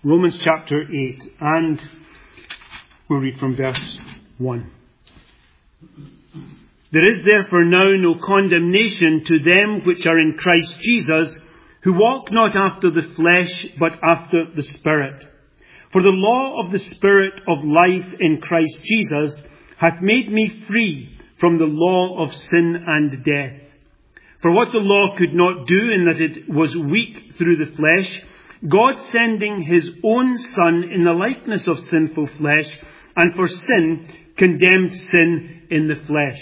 Romans chapter 8, and we'll read from verse 1. There is therefore now no condemnation to them which are in Christ Jesus, who walk not after the flesh, but after the Spirit. For the law of the Spirit of life in Christ Jesus hath made me free from the law of sin and death. For what the law could not do, in that it was weak through the flesh, God sending his own Son in the likeness of sinful flesh, and for sin condemned sin in the flesh,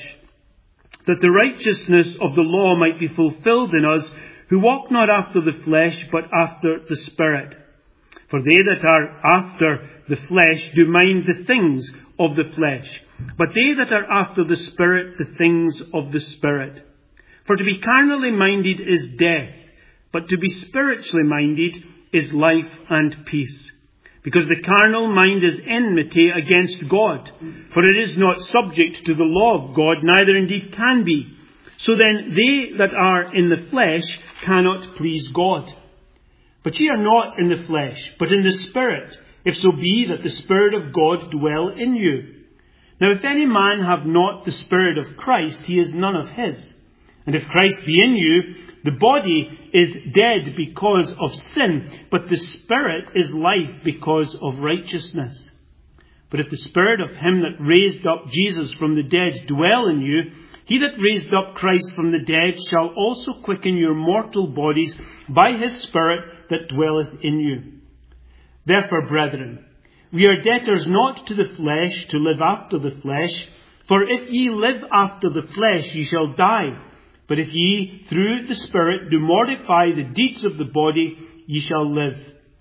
that the righteousness of the law might be fulfilled in us, who walk not after the flesh, but after the Spirit. For they that are after the flesh do mind the things of the flesh, but they that are after the Spirit, the things of the Spirit. For to be carnally minded is death, but to be spiritually minded is life and peace. Because the carnal mind is enmity against God, for it is not subject to the law of God, neither indeed can be. So then they that are in the flesh cannot please God. But ye are not in the flesh, but in the Spirit, if so be that the Spirit of God dwell in you. Now if any man have not the Spirit of Christ, he is none of his. And if Christ be in you, the body is dead because of sin, but the Spirit is life because of righteousness. But if the Spirit of him that raised up Jesus from the dead dwell in you, he that raised up Christ from the dead shall also quicken your mortal bodies by his Spirit that dwelleth in you. Therefore, brethren, we are debtors not to the flesh to live after the flesh. For if ye live after the flesh, ye shall die. But if ye through the Spirit do mortify the deeds of the body, ye shall live.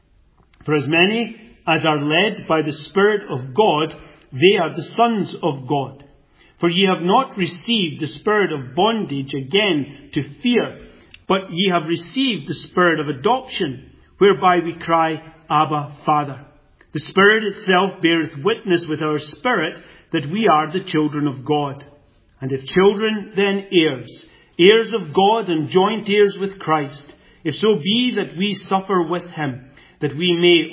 For as many as are led by the Spirit of God, they are the sons of God. For ye have not received the spirit of bondage again to fear, but ye have received the Spirit of adoption, whereby we cry, Abba, Father. The Spirit itself beareth witness with our spirit that we are the children of God. And if children, then heirs, heirs of God and joint heirs with Christ, if so be that we suffer with him, that we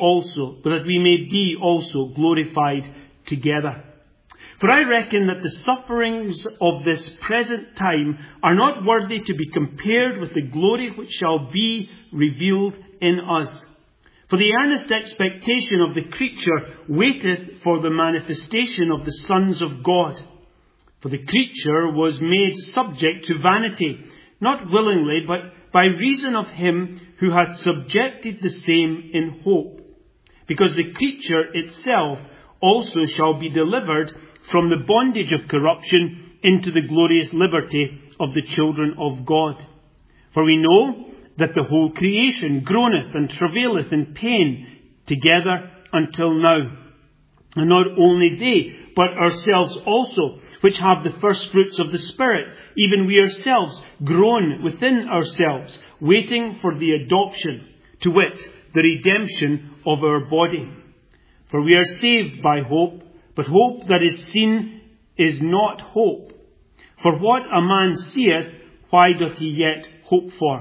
may be also glorified together. For I reckon that the sufferings of this present time are not worthy to be compared with the glory which shall be revealed in us. For the earnest expectation of the creature waiteth for the manifestation of the sons of God. For the creature was made subject to vanity, not willingly, but by reason of him who hath subjected the same in hope. Because the creature itself also shall be delivered from the bondage of corruption into the glorious liberty of the children of God. For we know that the whole creation groaneth and travaileth in pain together until now. And not only they, but ourselves also, which have the first fruits of the Spirit, even we ourselves groan within ourselves, waiting for the adoption, to wit, the redemption of our body. For we are saved by hope, but hope that is seen is not hope. For what a man seeth, why doth he yet hope for?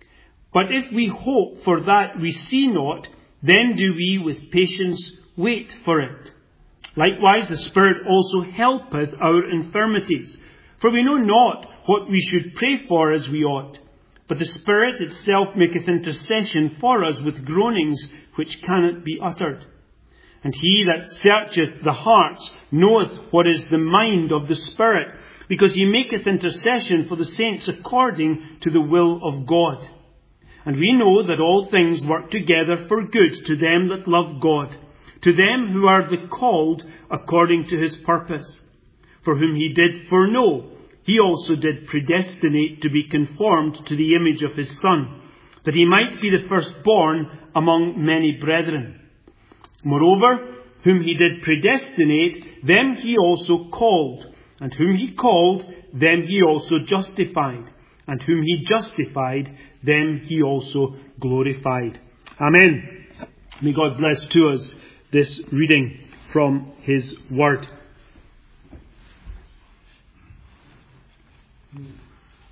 But if we hope for that we see not, then do we with patience wait for it. Likewise, the Spirit also helpeth our infirmities. For we know not what we should pray for as we ought. But the Spirit itself maketh intercession for us with groanings which cannot be uttered. And he that searcheth the hearts knoweth what is the mind of the Spirit, because he maketh intercession for the saints according to the will of God. And we know that all things work together for good to them that love God, to them who are the called according to his purpose. For whom he did foreknow, he also did predestinate to be conformed to the image of his Son, that he might be the firstborn among many brethren. Moreover, whom he did predestinate, them he also called. And whom he called, them he also justified. And whom he justified, them he also glorified. Amen. May God bless to us this reading from his word.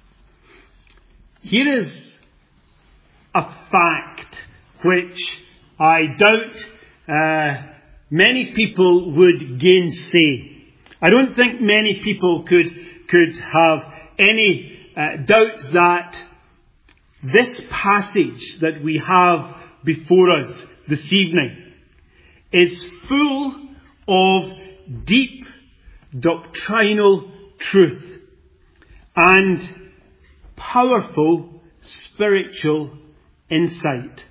Here is a fact which I doubt many people would gainsay. I don't think many people could have any doubt that this passage that we have before us this evening is full of deep doctrinal truth and powerful spiritual insight.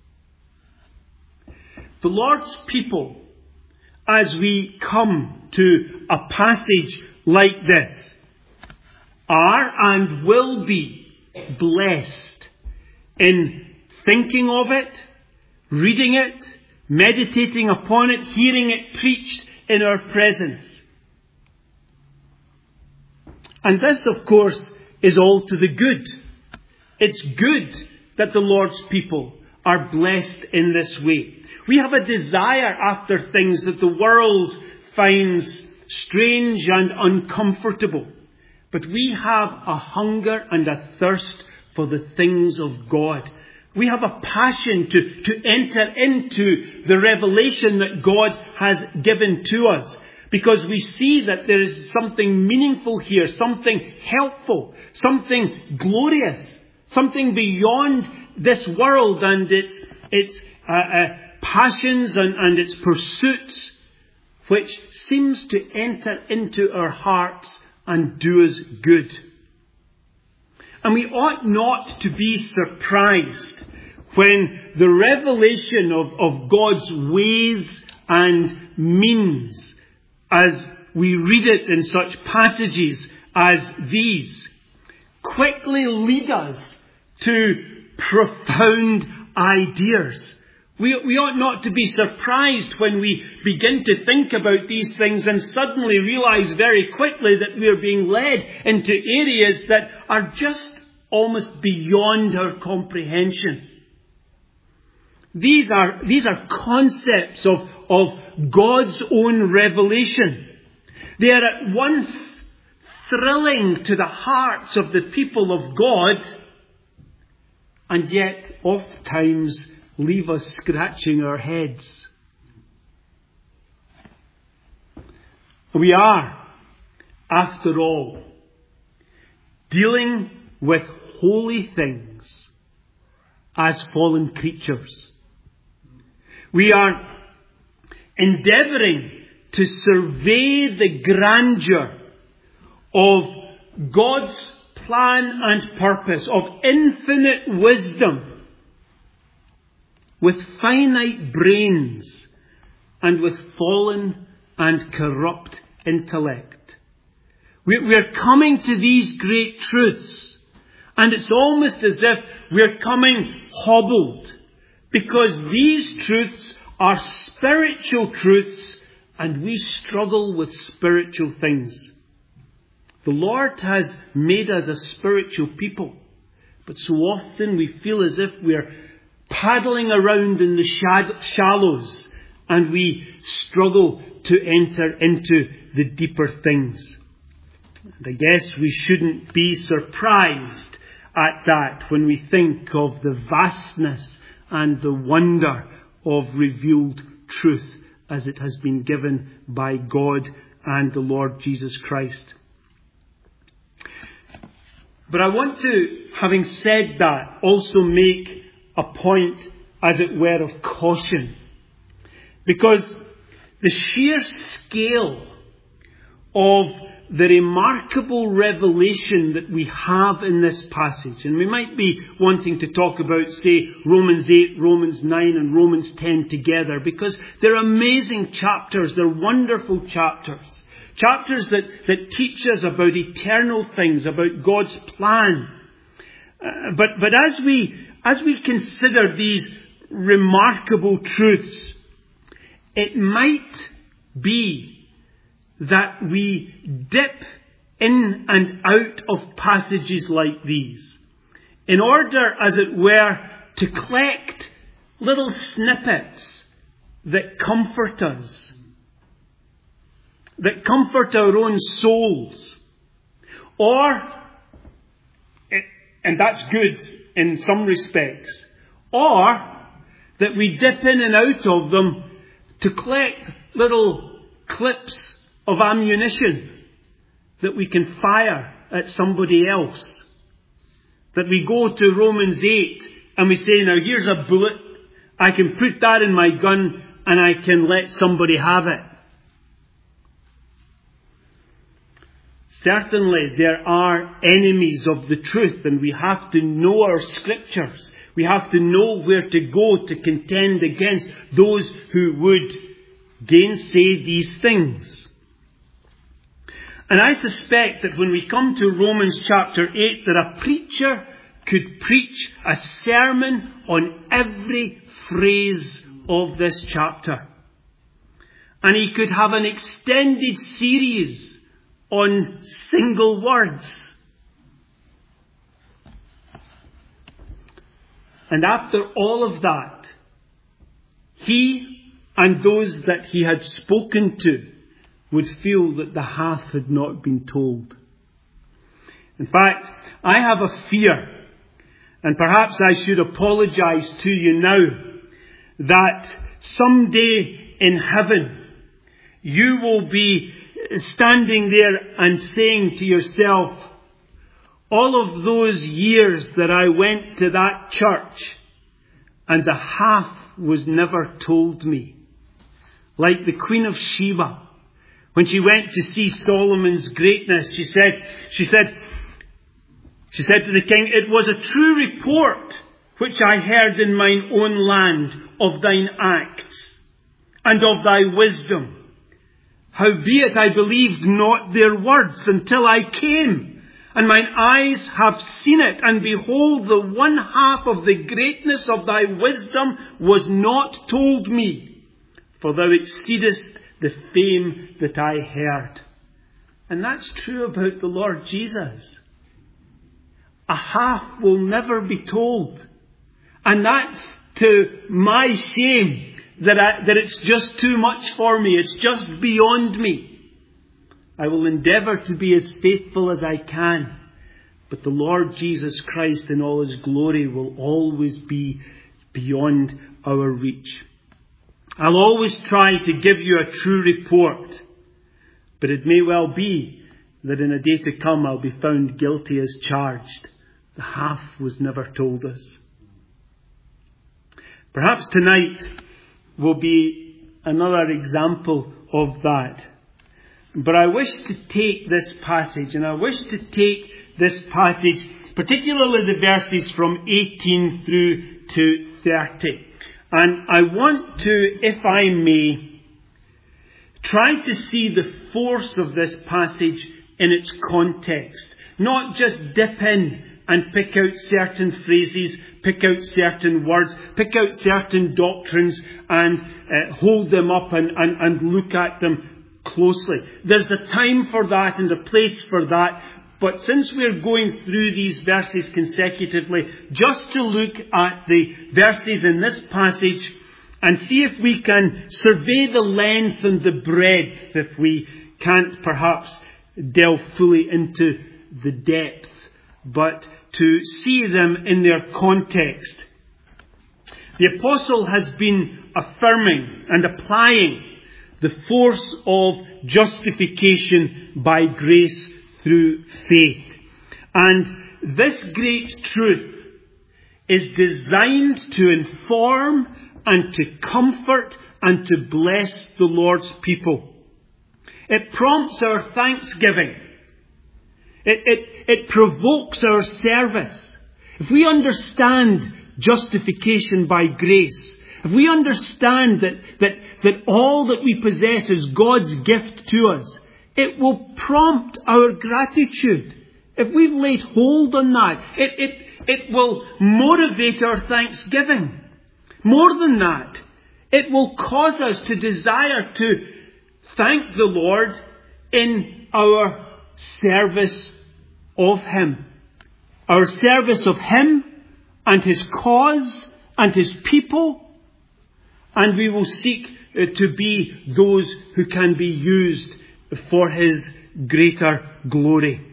The Lord's people, as we come to a passage like this, are and will be blessed in thinking of it, reading it, meditating upon it, hearing it preached in our presence. And this, of course, is all to the good. It's good that the Lord's people are blessed in this way. We have a desire after things that the world finds strange and uncomfortable. But we have a hunger and a thirst for the things of God. We have a passion to enter into the revelation that God has given to us. Because we see that there is something meaningful here, something helpful, something glorious, something beyond this world and its passions and its pursuits, which seems to enter into our hearts and do us good. And we ought not to be surprised when the revelation of God's ways and means, as we read it in such passages as these, quickly lead us to profound ideas. We ought not to be surprised when we begin to think about these things and suddenly realize very quickly that we are being led into areas that are just almost beyond our comprehension. These are concepts of God's own revelation. They are at once thrilling to the hearts of the people of God, and yet oft times leave us scratching our heads. We are, after all, dealing with holy things as fallen creatures. We are endeavouring to survey the grandeur of God's plan and purpose, of infinite wisdom, with finite brains and with fallen and corrupt intellect. We're coming to these great truths, and it's almost as if we're coming hobbled, because these truths are spiritual truths and we struggle with spiritual things. The Lord has made us a spiritual people, but so often we feel as if we're paddling around in the shallows and we struggle to enter into the deeper things. And I guess we shouldn't be surprised at that when we think of the vastness and the wonder of revealed truth as it has been given by God and the Lord Jesus Christ. But I want to, having said that, also make a point, as it were, of caution. Because the sheer scale of the remarkable revelation that we have in this passage, and we might be wanting to talk about, say, Romans 8, Romans 9 and Romans 10 together, because they're amazing chapters, they're wonderful chapters. Chapters that teach us about eternal things, about God's plan. But as we consider these remarkable truths, it might be that we dip in and out of passages like these in order, as it were, to collect little snippets that comfort us, that comfort our own souls. Or, and that's good in some respects, or that we dip in and out of them to collect little clips of ammunition that we can fire at somebody else. That we go to Romans 8 and we say, now here's a bullet, I can put that in my gun and I can let somebody have it. Certainly there are enemies of the truth, and we have to know our scriptures. We have to know where to go to contend against those who would gainsay these things. And I suspect that when we come to Romans chapter 8, that a preacher could preach a sermon on every phrase of this chapter. And he could have an extended series on single words. And after all of that, he and those that he had spoken to would feel that the half had not been told. In fact, I have a fear, and perhaps I should apologize to you now, that someday in heaven you will be standing there and saying to yourself, all of those years that I went to that church and the half was never told me. Like the Queen of Sheba, when she went to see Solomon's greatness, she said to the king, it was a true report which I heard in mine own land of thine acts and of thy wisdom. Howbeit I believed not their words until I came, and mine eyes have seen it, and behold, the one half of the greatness of thy wisdom was not told me, for thou exceedest the fame that I heard. And that's true about the Lord Jesus. A half will never be told. And that's to my shame. That it's just too much for me. It's just beyond me. I will endeavour to be as faithful as I can. But the Lord Jesus Christ in all His glory will always be beyond our reach. I'll always try to give you a true report. But it may well be that in a day to come I'll be found guilty as charged. The half was never told us. Perhaps tonight will be another example of that. But I wish to take this passage, particularly the verses from 18 through to 30. And I want to, if I may, try to see the force of this passage in its context. Not just dip in and pick out certain phrases, pick out certain words, pick out certain doctrines and hold them up and look at them closely. There's a time for that and a place for that. But since we're going through these verses consecutively, just to look at the verses in this passage and see if we can survey the length and the breadth, if we can't perhaps delve fully into the depth, but to see them in their context. The apostle has been affirming and applying the force of justification by grace through faith. And this great truth is designed to inform and to comfort and to bless the Lord's people. It prompts our thanksgiving. It provokes our service. If we understand justification by grace, if we understand that all that we possess is God's gift to us, it will prompt our gratitude. If we've laid hold on that, it will motivate our thanksgiving. More than that, it will cause us to desire to thank the Lord in our service of Him. Our service of Him and His cause and His people. And we will seek to be those who can be used for His greater glory.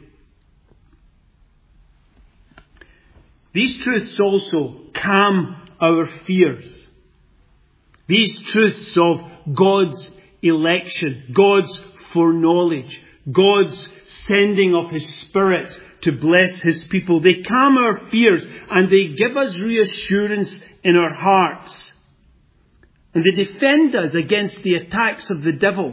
These truths also calm our fears. These truths of God's election, God's foreknowledge, God's sending of His Spirit to bless His people, they calm our fears and they give us reassurance in our hearts. And they defend us against the attacks of the devil.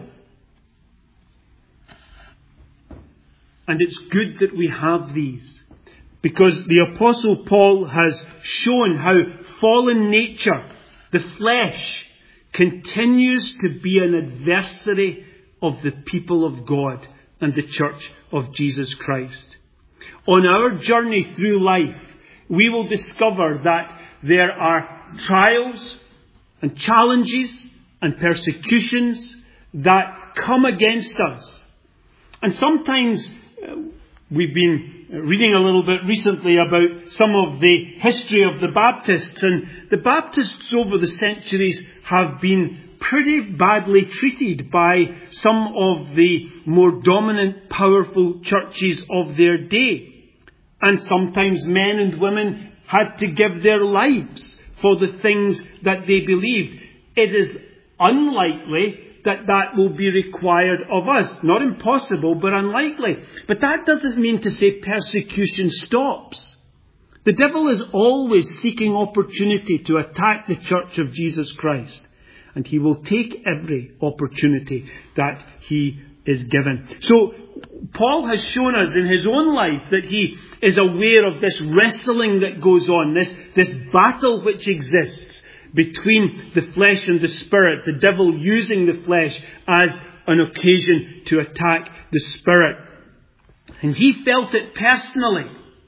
And it's good that we have these, because the Apostle Paul has shown how fallen nature, the flesh, continues to be an adversary of the people of God and the church of Jesus Christ. On our journey through life, we will discover that there are trials and challenges and persecutions that come against us. And sometimes we've been reading a little bit recently about some of the history of the Baptists. And the Baptists over the centuries have been pretty badly treated by some of the more dominant, powerful churches of their day. And sometimes men and women had to give their lives for the things that they believed. It is unlikely that will be required of us. Not impossible, but unlikely. But that doesn't mean to say persecution stops. The devil is always seeking opportunity to attack the church of Jesus Christ. And he will take every opportunity that he is given. So Paul has shown us in his own life that he is aware of this wrestling that goes on, this battle which exists between the flesh and the spirit, the devil using the flesh as an occasion to attack the spirit. And he felt it personally.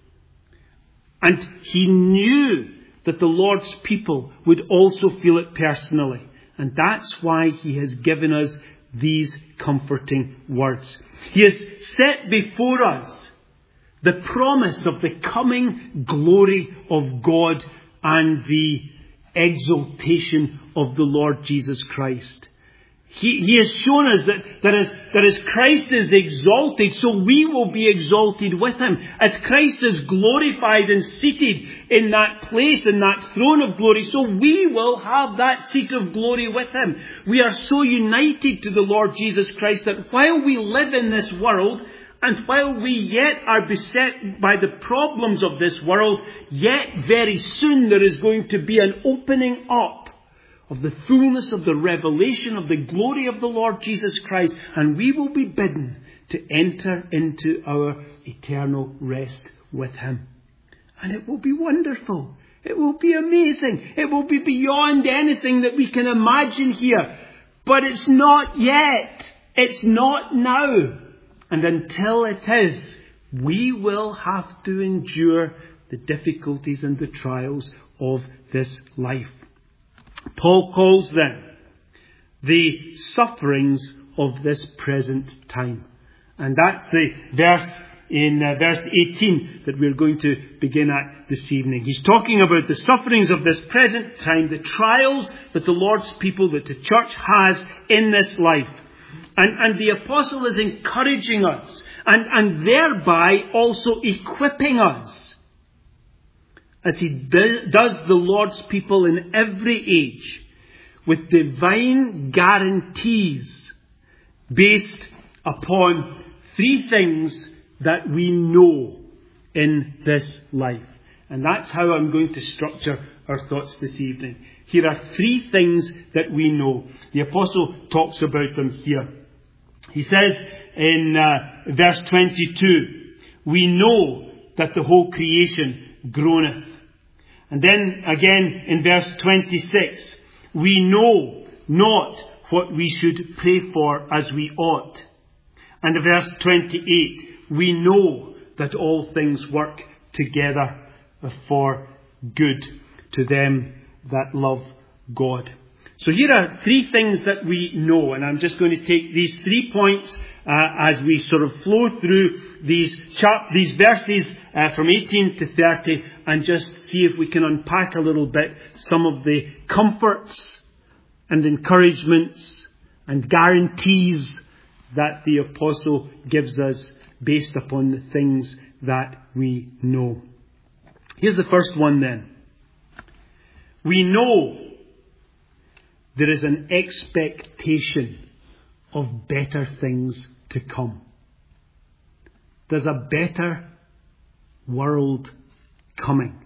And he knew that the Lord's people would also feel it personally. And that's why he has given us these comforting words. He has set before us the promise of the coming glory of God and the exaltation of the Lord Jesus Christ. He has shown us that as Christ is exalted, so we will be exalted with Him. As Christ is glorified and seated in that place, in that throne of glory, so we will have that seat of glory with Him. We are so united to the Lord Jesus Christ that while we live in this world, and while we yet are beset by the problems of this world, yet very soon there is going to be an opening up of the fullness of the revelation of the glory of the Lord Jesus Christ, and we will be bidden to enter into our eternal rest with Him. And it will be wonderful. It will be amazing. It will be beyond anything that we can imagine here. But it's not yet. It's not now. And until it is, we will have to endure the difficulties and the trials of this life. Paul calls them the sufferings of this present time. And that's the verse in verse 18 that we're going to begin at this evening. He's talking about the sufferings of this present time, the trials that the Lord's people, that the church has in this life. And the apostle is encouraging us and thereby also equipping us, as he does the Lord's people in every age, with divine guarantees based upon three things that we know in this life. And that's how I'm going to structure our thoughts this evening. Here are three things that we know. The apostle talks about them here. He says in verse 22, we know that the whole creation groaneth. And then again in verse 26, we know not what we should pray for as we ought. And in verse 28, we know that all things work together for good to them that love God. So here are three things that we know, and I'm just going to take these 3 points as we sort of flow through these verses from 18 to 30, and just see if we can unpack a little bit some of the comforts and encouragements and guarantees that the apostle gives us based upon the things that we know. Here's the first one then. We know there is an expectation of better things to come. There's a better world coming.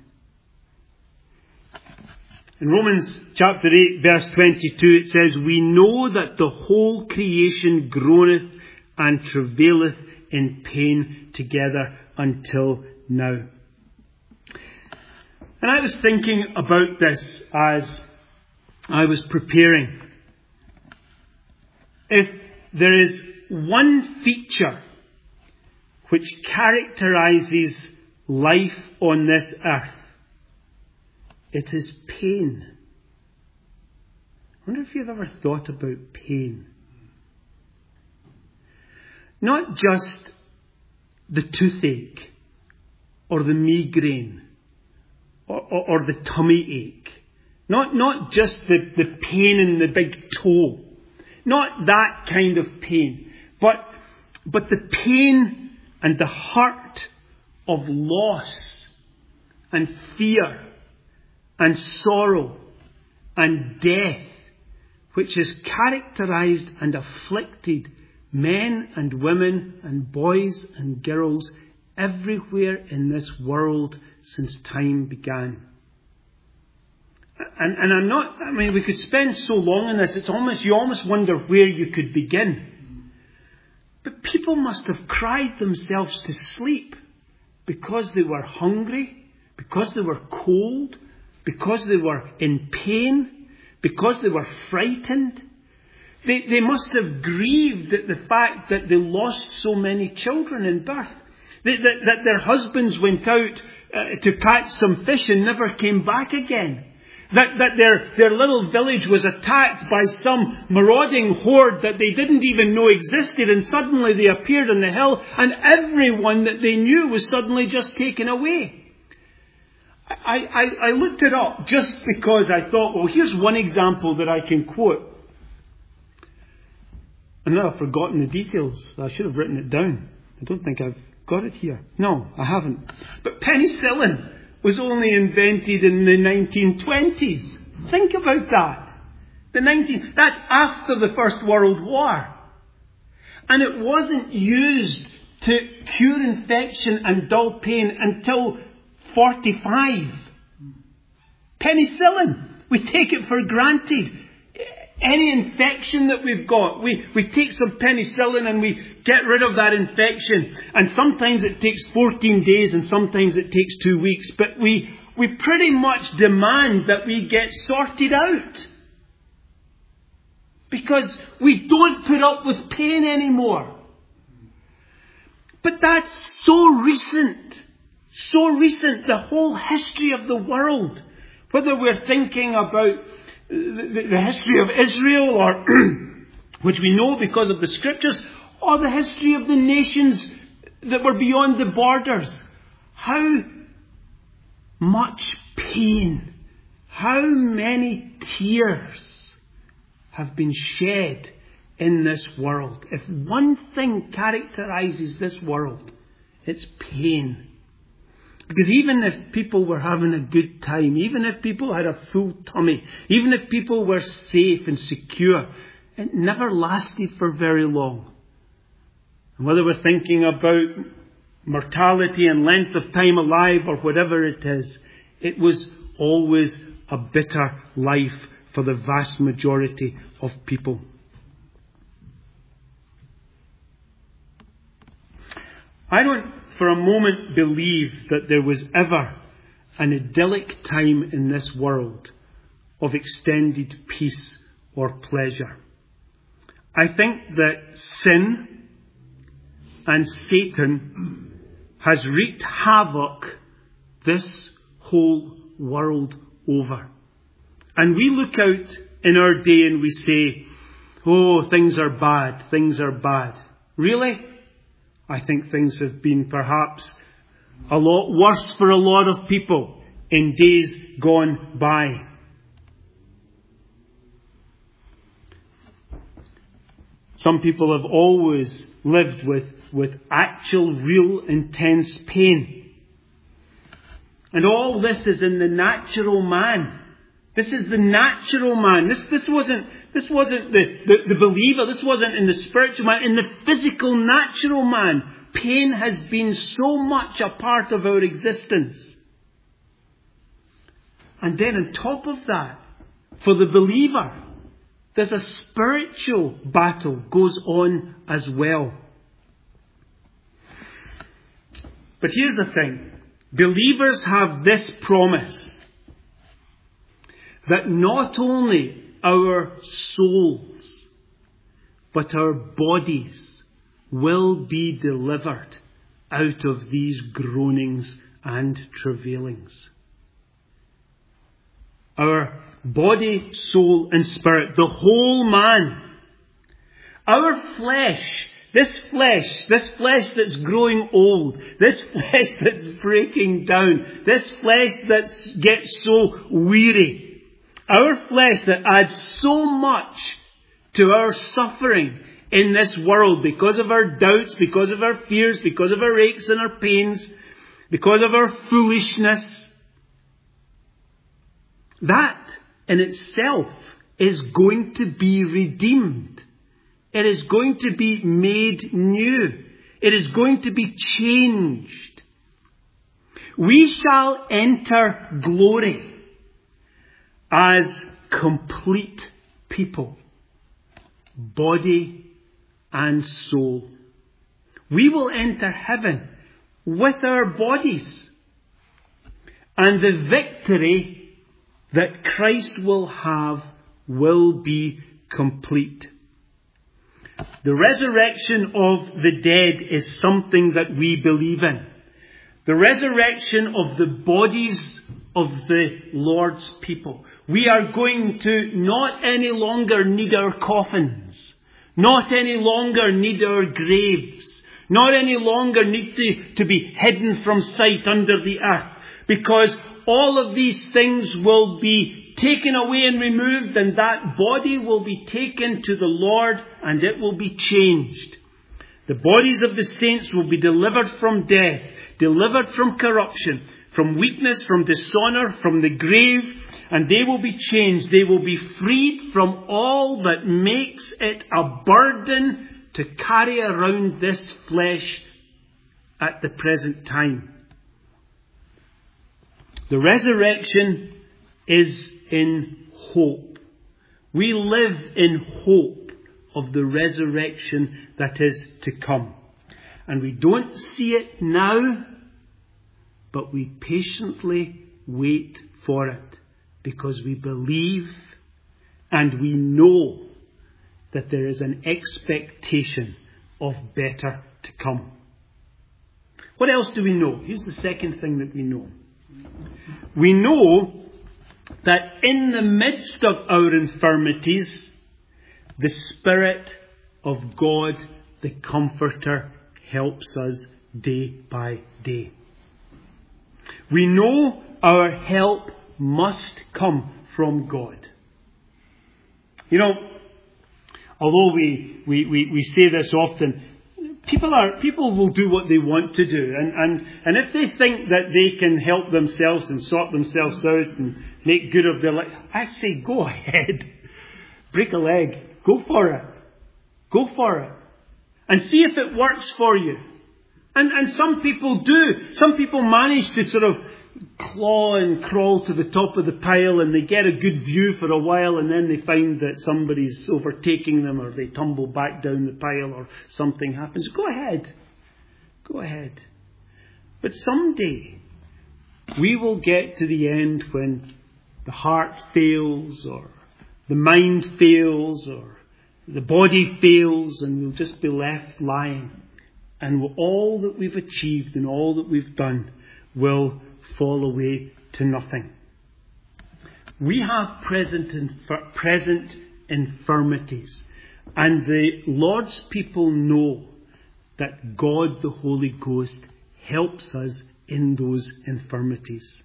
In Romans chapter 8, verse 22, it says, "We know that the whole creation groaneth and travaileth in pain together until now." And I was thinking about this as I was preparing. If there is one feature which characterizes life on this earth, it is pain. I wonder if you've ever thought about pain. Not just the toothache or the migraine or the tummy ache. Not just the pain in the big toe. Not that kind of pain. But the pain and the hurt of loss and fear and sorrow and death, which has characterized and afflicted men and women and boys and girls everywhere in this world since time began. And we could spend so long on this, you almost wonder where you could begin. But people must have cried themselves to sleep because they were hungry, because they were cold, because they were in pain, because they were frightened. They must have grieved at the fact that they lost so many children in birth. That their husbands went out to catch some fish and never came back again. That their little village was attacked by some marauding horde that they didn't even know existed, and suddenly they appeared on the hill and everyone that they knew was suddenly just taken away. I looked it up just because I thought, well, here's one example that I can quote. And now I've forgotten the details. I should have written it down. I don't think I've got it here. No, I haven't. But penicillin was only invented in the 1920s. Think about that. That's after the First World War. And it wasn't used to cure infection and dull pain until 45. Penicillin. We take it for granted. Any infection that we've got, we take some penicillin and we get rid of that infection. And sometimes it takes 14 days and sometimes it takes 2 weeks. But we pretty much demand that we get sorted out. Because we don't put up with pain anymore. But that's so recent. So recent. The whole history of the world. Whether we're thinking about the history of Israel, or which we know because of the scriptures, or the history of the nations that were beyond the borders. How much pain, how many tears have been shed in this world. If one thing characterizes this world, it's pain. Because even if people were having a good time, even if people had a full tummy, even if people were safe and secure, it never lasted for very long. And whether we're thinking about mortality and length of time alive or whatever it is, it was always a bitter life for the vast majority of people. I don't for a moment believe that there was ever an idyllic time in this world of extended peace or pleasure. I think that sin and Satan has wreaked havoc this whole world over. And we look out in our day and we say, oh, things are bad, things are bad. Really? I think things have been perhaps a lot worse for a lot of people in days gone by. Some people have always lived with actual, real, intense pain. And all this is in the natural man. This is the natural man. This wasn't the believer. This wasn't in the spiritual man. In the physical, natural man, pain has been so much a part of our existence. And then on top of that, for the believer, there's a spiritual battle goes on as well. But here's the thing. Believers have this promise that not only our souls, but our bodies will be delivered out of these groanings and travailings. Our body, soul and spirit, the whole man. Our flesh, this flesh that's growing old, this flesh that's breaking down, this flesh that gets so weary, our flesh that adds so much to our suffering in this world because of our doubts, because of our fears, because of our aches and our pains, because of our foolishness. That in itself is going to be redeemed. It is going to be made new. It is going to be changed. We shall enter glory as complete people, body and soul. We will enter heaven with our bodies, and the victory that Christ will have will be complete. The resurrection of the dead is something that we believe in. The resurrection of the bodies of the Lord's people. We are going to not any longer need our coffins, not any longer need our graves, not any longer need to be hidden from sight under the earth, because all of these things will be taken away and removed, and that body will be taken to the Lord and it will be changed. The bodies of the saints will be delivered from death, delivered from corruption, from weakness, from dishonour, from the grave, and they will be changed. They will be freed from all that makes it a burden to carry around this flesh at the present time. The resurrection is in hope. We live in hope of the resurrection that is to come. And we don't see it now, but we patiently wait for it because we believe and we know that there is an expectation of better to come. What else do we know? Here's the second thing that we know. We know that in the midst of our infirmities, the Spirit of God, the Comforter, helps us day by day. We know our help must come from God. You know, although we say this often, people will do what they want to do, and if they think that they can help themselves and sort themselves out and make good of their life, I say go ahead, break a leg, go for it, and see if it works for you. And some people do. Some people manage to sort of claw and crawl to the top of the pile, and they get a good view for a while, and then they find that somebody's overtaking them, or they tumble back down the pile, or something happens. Go ahead. But someday we will get to the end when the heart fails, or the mind fails, or the body fails, and we'll just be left lying. And all that we've achieved and all that we've done will fall away to nothing. We have present infirmities. And the Lord's people know that God, the Holy Ghost, helps us in those infirmities.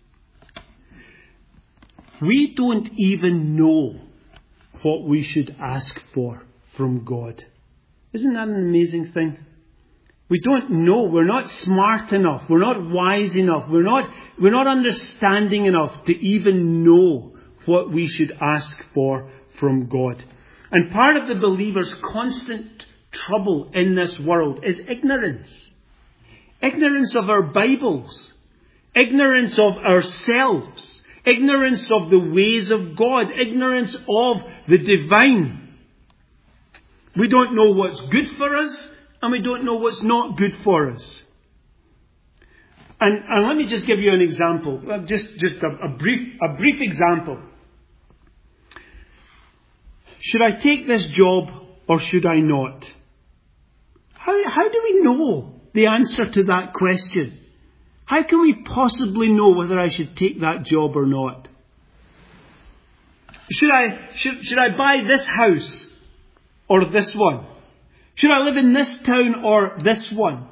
We don't even know what we should ask for from God. Isn't that an amazing thing? We don't know. We're not smart enough. We're not wise enough. We're not understanding enough to even know what we should ask for from God. And part of the believer's constant trouble in this world is ignorance. Ignorance of our Bibles. Ignorance of ourselves. Ignorance of the ways of God. Ignorance of the divine. We don't know what's good for us, and we don't know what's not good for us. And let me just give you an example. Just a brief example. Should I take this job or should I not? How do we know the answer to that question? How can we possibly know whether I should take that job or not? Should I buy this house or this one? Should I live in this town or this one?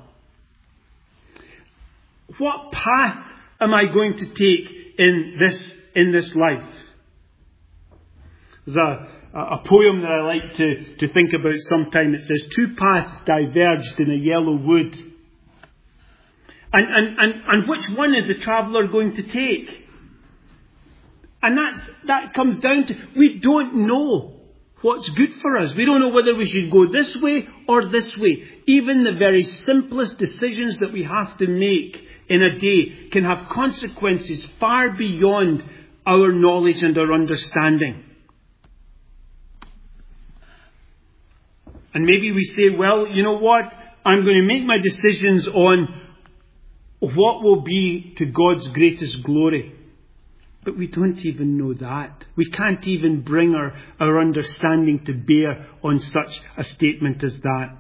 What path am I going to take in this life? There's a poem that I like to think about sometimes. It says, 2 paths diverged in a yellow wood. And which one is the traveller going to take? And that comes down to, we don't know what's good for us. We don't know whether we should go this way or this way. Even the very simplest decisions that we have to make in a day can have consequences far beyond our knowledge and our understanding. And maybe we say, well, you know what? I'm going to make my decisions on what will be to God's greatest glory. But we don't even know that. We can't even bring our understanding to bear on such a statement as that.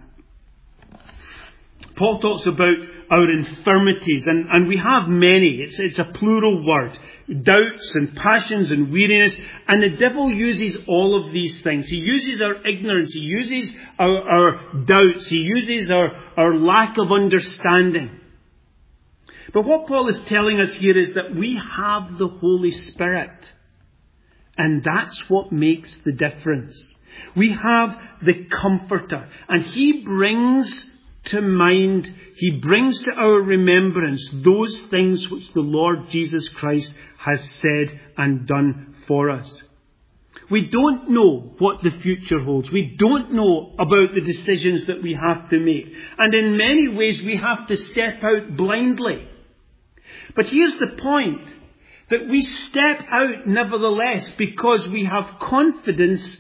Paul talks about our infirmities, and we have many. It's a plural word. Doubts and passions and weariness. And the devil uses all of these things. He uses our ignorance. He uses our doubts. He uses our lack of understanding. But what Paul is telling us here is that we have the Holy Spirit. And that's what makes the difference. We have the Comforter. And He brings to mind, He brings to our remembrance those things which the Lord Jesus Christ has said and done for us. We don't know what the future holds. We don't know about the decisions that we have to make. And in many ways we have to step out blindly. But here's the point, that we step out nevertheless because we have confidence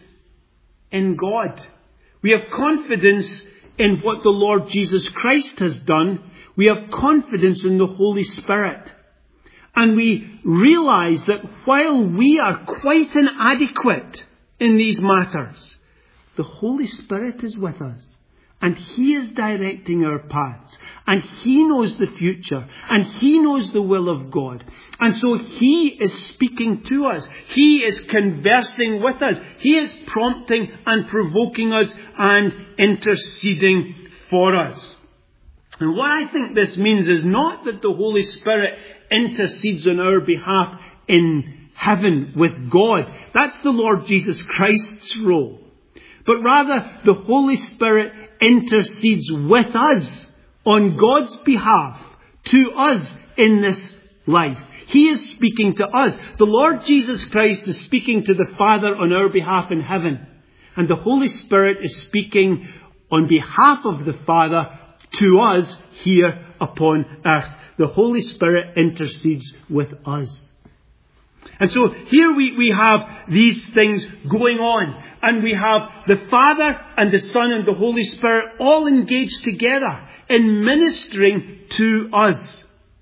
in God. We have confidence in what the Lord Jesus Christ has done. We have confidence in the Holy Spirit. And we realize that while we are quite inadequate in these matters, the Holy Spirit is with us. And He is directing our paths. And He knows the future. And He knows the will of God. And so He is speaking to us. He is conversing with us. He is prompting and provoking us and interceding for us. And what I think this means is not that the Holy Spirit intercedes on our behalf in heaven with God. That's the Lord Jesus Christ's role. But rather, the Holy Spirit intercedes with us on God's behalf to us in this life. He is speaking to us. The Lord Jesus Christ is speaking to the Father on our behalf in heaven. And the Holy Spirit is speaking on behalf of the Father to us here upon earth. The Holy Spirit intercedes with us. And so here we have these things going on. And we have the Father and the Son and the Holy Spirit all engaged together in ministering to us.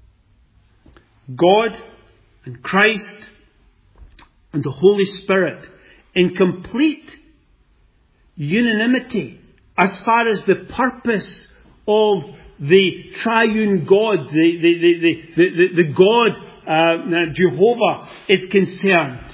God and Christ and the Holy Spirit in complete unanimity as far as the purpose of the triune God, the God Jehovah is concerned.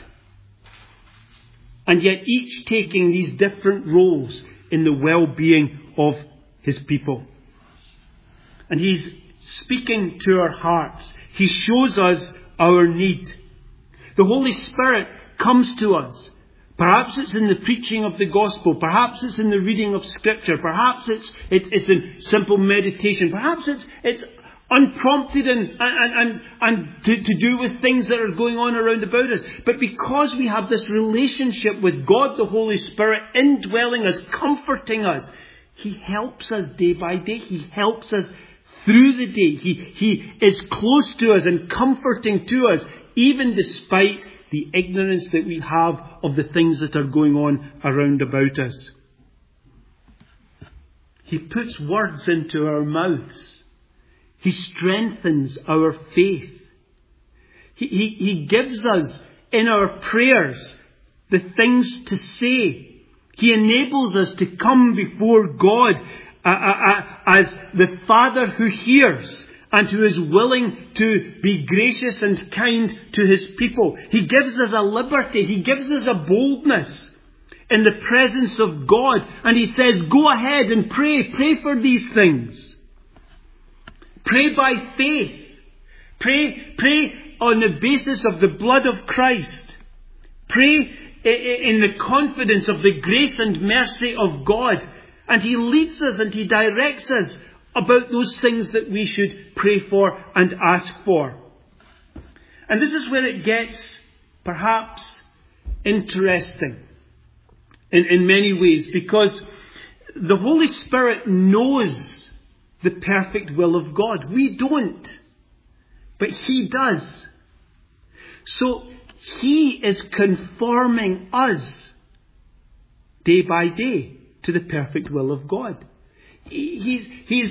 And yet each taking these different roles in the well-being of His people. And He's speaking to our hearts. He shows us our need. The Holy Spirit comes to us. Perhaps it's in the preaching of the gospel. Perhaps it's in the reading of Scripture. Perhaps it's in simple meditation. Perhaps it's unprompted and to do with things that are going on around about us. But because we have this relationship with God, the Holy Spirit, indwelling us, comforting us, He helps us day by day. He helps us through the day. He is close to us and comforting to us, even despite the ignorance that we have of the things that are going on around about us. He puts words into our mouths. He strengthens our faith. He gives us in our prayers the things to say. He enables us to come before God as the Father who hears and who is willing to be gracious and kind to His people. He gives us a liberty. He gives us a boldness in the presence of God. And He says, go ahead and pray. Pray for these things. Pray by faith. Pray on the basis of the blood of Christ. Pray in the confidence of the grace and mercy of God. And He leads us and He directs us about those things that we should pray for and ask for. And this is where it gets perhaps interesting in many ways, because the Holy Spirit knows the perfect will of God. We don't. But He does. So He is conforming us day by day to the perfect will of God. He's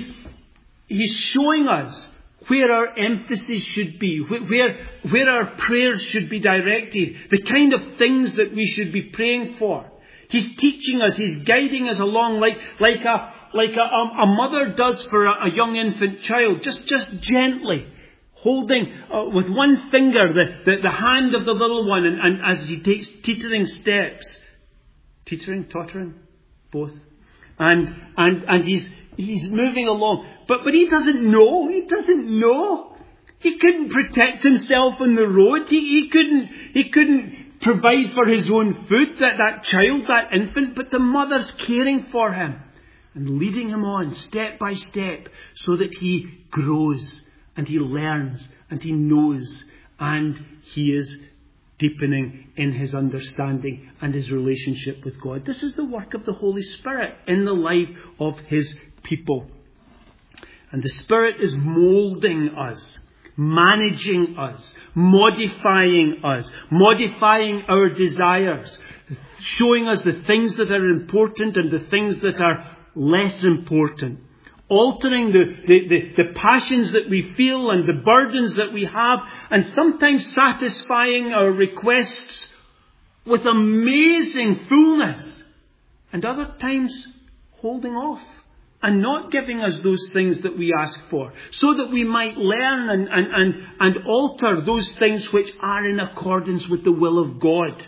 showing us where our emphasis should be, where our prayers should be directed, the kind of things that we should be praying for. He's teaching us, He's guiding us along like a mother does for a young infant child, just gently, holding with one finger the hand of the little one, and as he takes teetering steps, tottering, both, and he's moving along, but he doesn't know. He couldn't protect himself on the road. He couldn't provide for his own food, that child, that infant, but the mother's caring for him and leading him on step by step so that he grows and he learns and he knows and he is deepening in his understanding and his relationship with God. This is the work of the Holy Spirit in the life of His people. And the Spirit is moulding us, managing us, modifying our desires, showing us the things that are important and the things that are less important, altering the passions that we feel and the burdens that we have, and sometimes satisfying our requests with amazing fullness, and other times holding off and not giving us those things that we ask for, so that we might learn and alter those things which are in accordance with the will of God.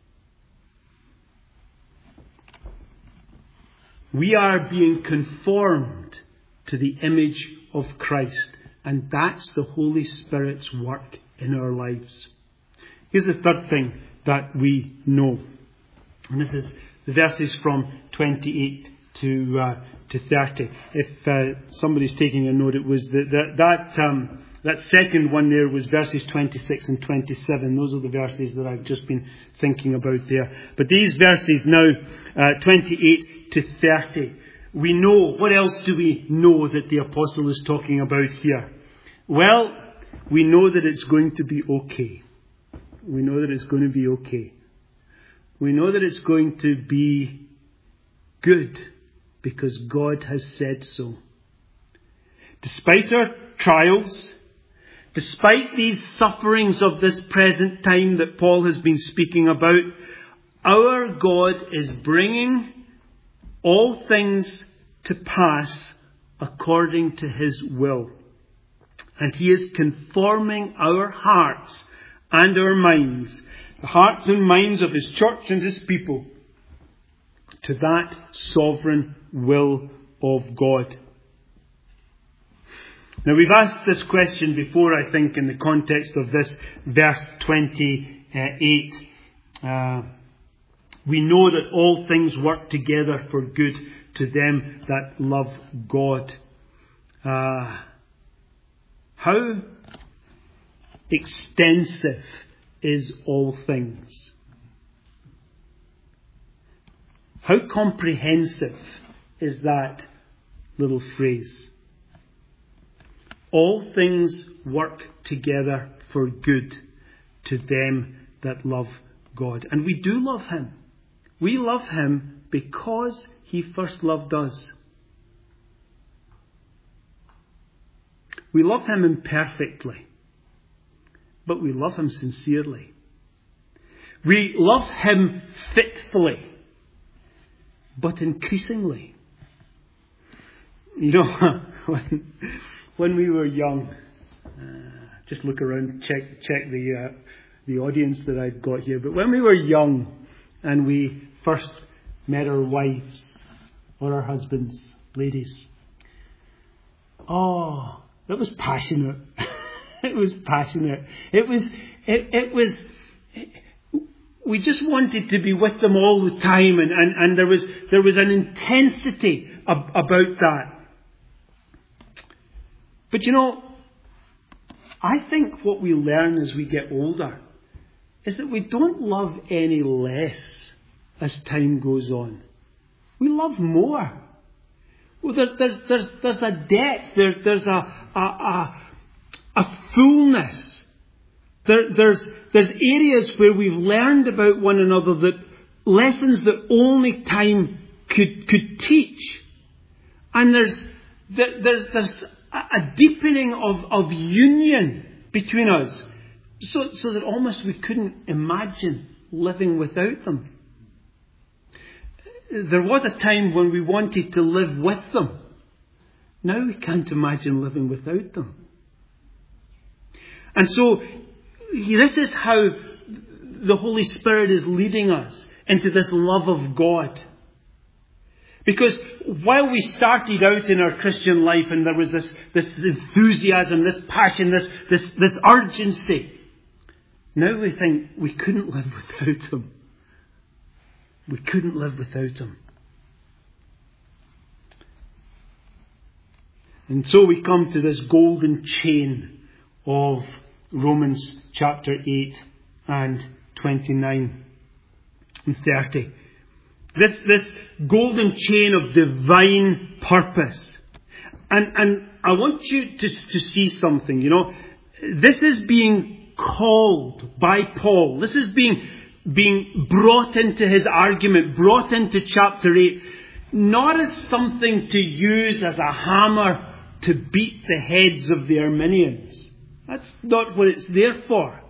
We are being conformed to the image of Christ, and that's the Holy Spirit's work in our lives. Here's the third thing that we know, and this is the verses from 28 to 30. If somebody's taking a note, it was that second one there was verses 26 and 27. Those are the verses that I've just been thinking about there. But these verses now, 28 to 30, we know. What else do we know that the apostle is talking about here? Well, we know that it's going to be okay. We know that it's going to be okay. We know that it's going to be good, because God has said so. Despite our trials, despite these sufferings of this present time that Paul has been speaking about, our God is bringing all things to pass according to His will. And He is conforming our hearts and our minds, the hearts and minds of His church and His people, to that sovereign will of God. Now, we've asked this question before, I think, in the context of this verse 28. We know that all things work together for good to them that love God. How extensive is all things? How comprehensive is that little phrase? All things work together for good to them that love God. And we do love Him. We love Him because He first loved us. We love Him imperfectly, but we love Him sincerely. We love Him fitfully, but increasingly. You know, when we were young, just look around, check the audience that I've got here. But when we were young and we first met our wives or our husbands, ladies, oh, it was passionate. It was passionate. It was. We just wanted to be with them all the time, and there was an intensity about that. But you know, I think what we learn as we get older is that we don't love any less as time goes on. We love more. Well, there's a depth. There's a fullness. There's areas where we've learned about one another, that lessons that only time could teach. And there's a deepening of union between us, so that almost we couldn't imagine living without them. There was a time when we wanted to live with them. Now we can't imagine living without them. And so this is how the Holy Spirit is leading us into this love of God. Because while we started out in our Christian life and there was this enthusiasm, this passion, this urgency, now we think we couldn't live without Him. We couldn't live without Him. And so we come to this golden chain of Romans chapter 8 and 29 and 30. This golden chain of divine purpose. And I want you to see something, you know. This is being called by Paul. This is being brought into his argument, brought into chapter 8, not as something to use as a hammer to beat the heads of the Arminians. That's not what it's there for.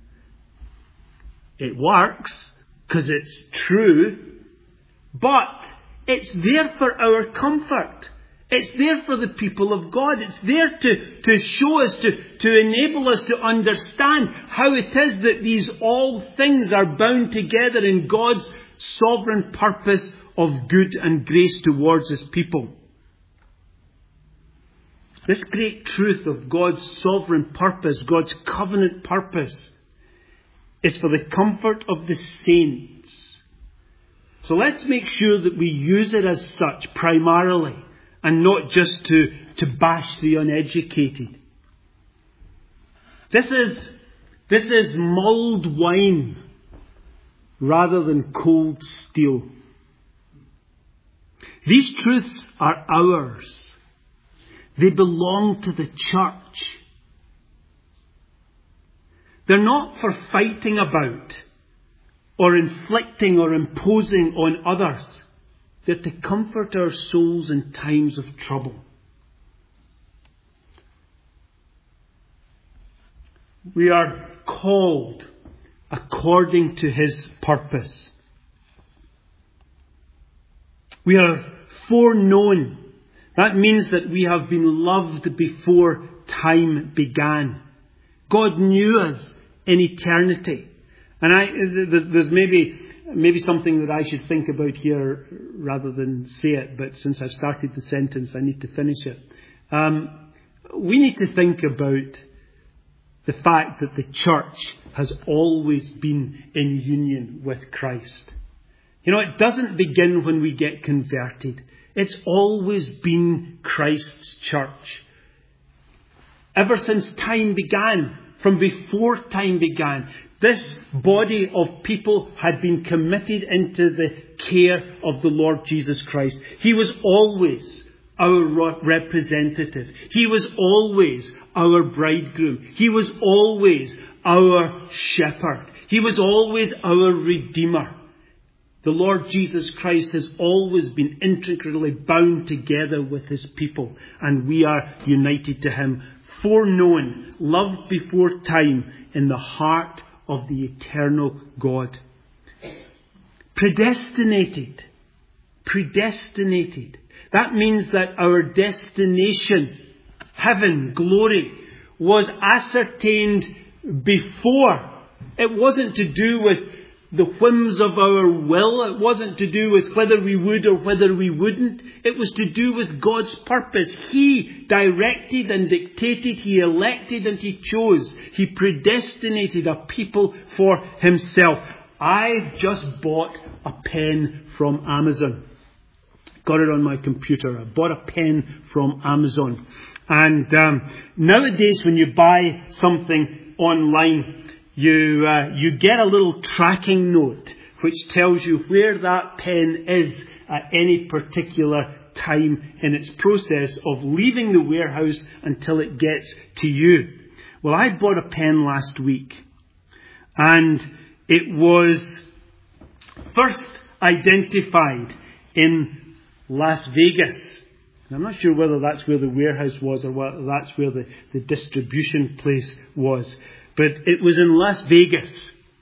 It works because it's true, but it's there for our comfort. It's there for the people of God. It's there to show us, to enable us to understand how it is that these all things are bound together in God's sovereign purpose of good and grace towards His people. This great truth of God's sovereign purpose, God's covenant purpose, is for the comfort of the saints. So let's make sure that we use it as such primarily, and not just to bash the uneducated. This is mulled wine rather than cold steel. These truths are ours. They belong to the church. They're not for fighting about or inflicting or imposing on others. They're to comfort our souls in times of trouble. We are called according to His purpose. We are foreknown. That means that we have been loved before time began. God knew us in eternity. And there's maybe something that I should think about here rather than say it, but since I've started the sentence, I need to finish it. We need to think about the fact that the church has always been in union with Christ. You know, it doesn't begin when we get converted. It's always been Christ's church. Ever since time began, from before time began, this body of people had been committed into the care of the Lord Jesus Christ. He was always our representative. He was always our bridegroom. He was always our shepherd. He was always our redeemer. The Lord Jesus Christ has always been intricately bound together with his people, and we are united to him, foreknown, loved before time, in the heart of the eternal God. Predestinated. Predestinated. That means that our destination, heaven, glory, was ascertained before. It wasn't to do with the whims of our will. It wasn't to do with whether we would or whether we wouldn't. It was to do with God's purpose. He directed and dictated. He elected and He chose. He predestinated a people for Himself. I've just bought a pen from Amazon. Got it on my computer. I bought a pen from Amazon. And nowadays when you buy something online, you get a little tracking note which tells you where that pen is at any particular time in its process of leaving the warehouse until it gets to you. Well, I bought a pen last week, and it was first identified in Las Vegas. I'm not sure whether that's where the warehouse was or whether that's where the distribution place was. But it was in Las Vegas.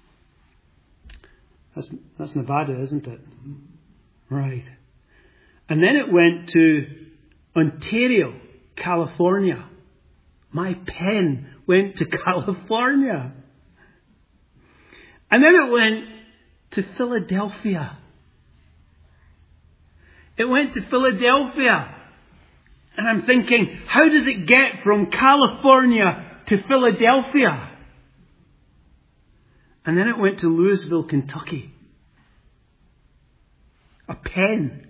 That's Nevada, isn't it? Right. And then it went to Ontario, California. My pen went to California. And then it went to Philadelphia. It went to Philadelphia. And I'm thinking, how does it get from California to Philadelphia? And then it went to Louisville, Kentucky. A pen.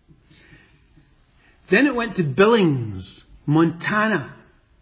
Then it went to Billings, Montana.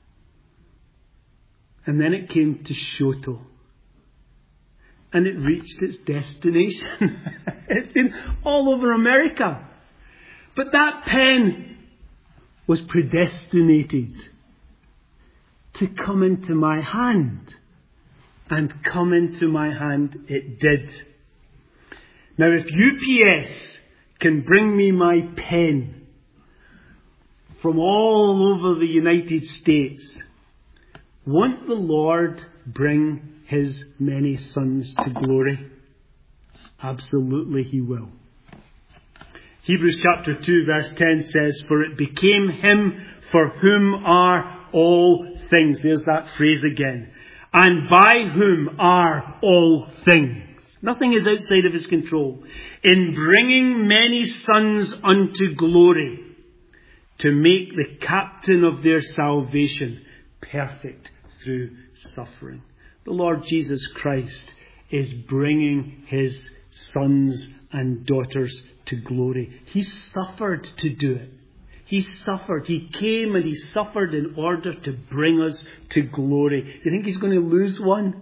And then it came to Shoto. And it reached its destination. It's been all over America. But that pen was predestinated to come into my hand. And come into my hand it did. Now if UPS can bring me my pen from all over the United States, won't the Lord bring His many sons to glory? Absolutely He will. Hebrews chapter 2 verse 10 says, "For it became Him for whom are all things." There's that phrase again. "And by whom are all things." Nothing is outside of His control. "In bringing many sons unto glory, to make the captain of their salvation perfect through suffering." The Lord Jesus Christ is bringing His sons and daughters to glory. He suffered to do it. He suffered. He came and He suffered in order to bring us to glory. You think He's going to lose one?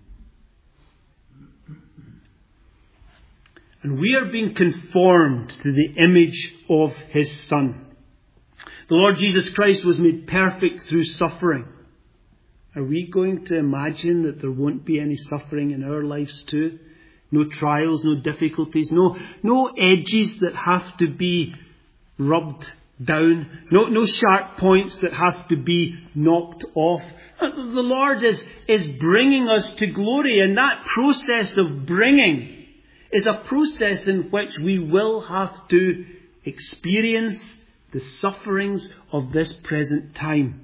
And we are being conformed to the image of His Son. The Lord Jesus Christ was made perfect through suffering. Are we going to imagine that there won't be any suffering in our lives too? No trials, no difficulties, no edges that have to be rubbed down, no sharp points that have to be knocked off. The Lord is bringing us to glory, and that process of bringing is a process in which we will have to experience the sufferings of this present time.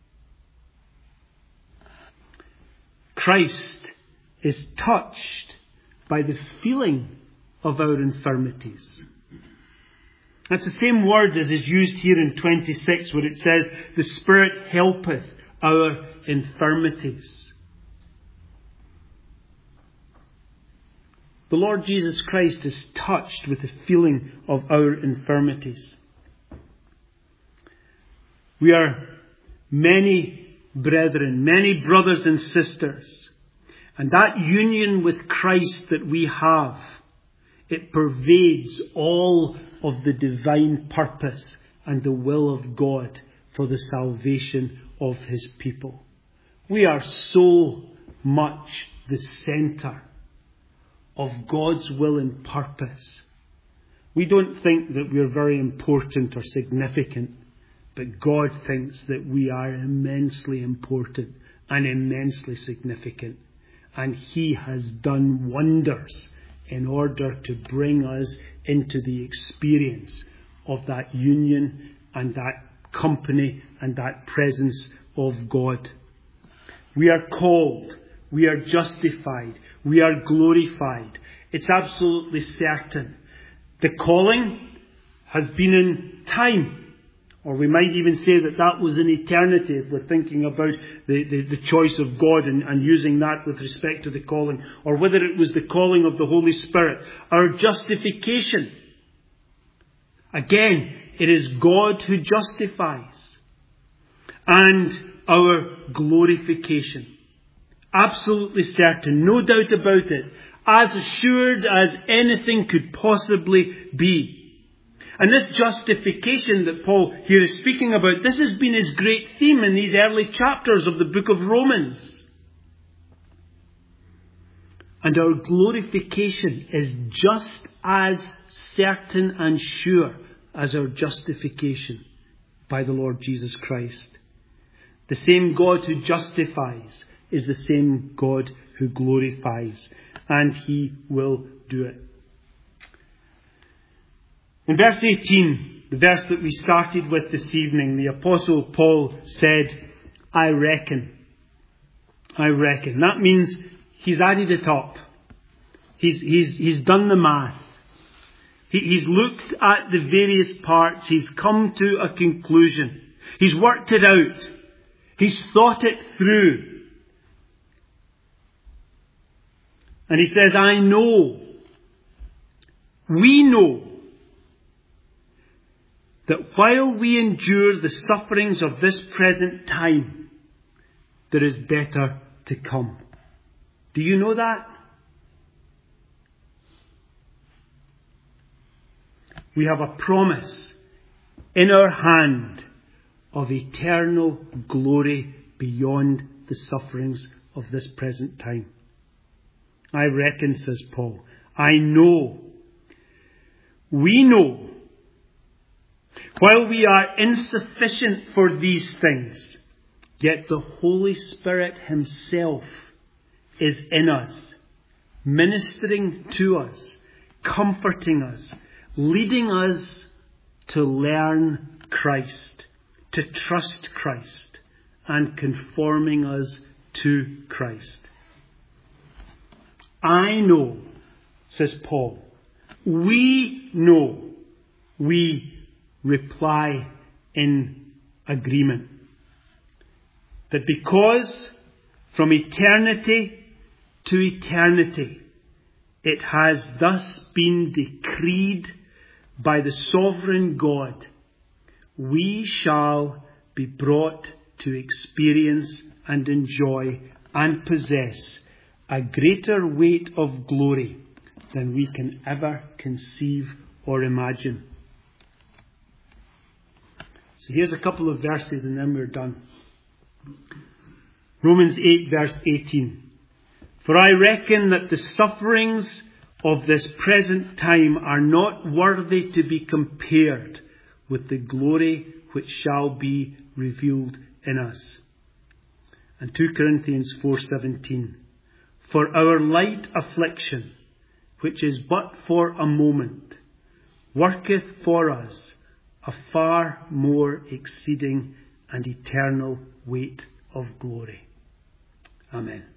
Christ is touched by the feeling of our infirmities. That's the same word as is used here in 26, where it says, "The Spirit helpeth our infirmities." The Lord Jesus Christ is touched with the feeling of our infirmities. We are many brethren, many brothers and sisters. And that union with Christ that we have, it pervades all of the divine purpose and the will of God for the salvation of His people. We are so much the centre of God's will and purpose. We don't think that we're very important or significant, but God thinks that we are immensely important and immensely significant. And He has done wonders in order to bring us into the experience of that union and that company and that presence of God. We are called, we are justified, we are glorified. It's absolutely certain. The calling has been in time. Or we might even say that that was in eternity if we're thinking about the choice of God and using that with respect to the calling. Or whether it was the calling of the Holy Spirit. Our justification. Again, it is God who justifies. And our glorification. Absolutely certain. No doubt about it. As assured as anything could possibly be. And this justification that Paul here is speaking about, this has been his great theme in these early chapters of the book of Romans. And our glorification is just as certain and sure as our justification by the Lord Jesus Christ. The same God who justifies is the same God who glorifies. And He will do it. In verse 18, the verse that we started with this evening, the Apostle Paul said, I reckon. That means he's added it up. He's done the math. He's looked at the various parts. He's come to a conclusion. He's worked it out. He's thought it through. And he says, I know. We know that while we endure the sufferings of this present time, there is better to come. Do you know that? We have a promise in our hand of eternal glory beyond the sufferings of this present time. I reckon, says Paul, I know. We know. While we are insufficient for these things, yet the Holy Spirit Himself is in us, ministering to us, comforting us, leading us to learn Christ, to trust Christ, and conforming us to Christ. I know, says Paul. We know. We reply in agreement. That because from eternity to eternity, it has thus been decreed by the sovereign God, we shall be brought to experience and enjoy and possess a greater weight of glory than we can ever conceive or imagine. So here's a couple of verses and then we're done. Romans 8 verse 18. For I reckon that the sufferings of this present time are not worthy to be compared with the glory which shall be revealed in us. And 2 Corinthians 4:17. For our light affliction, which is but for a moment, worketh for us a far more exceeding and eternal weight of glory. Amen.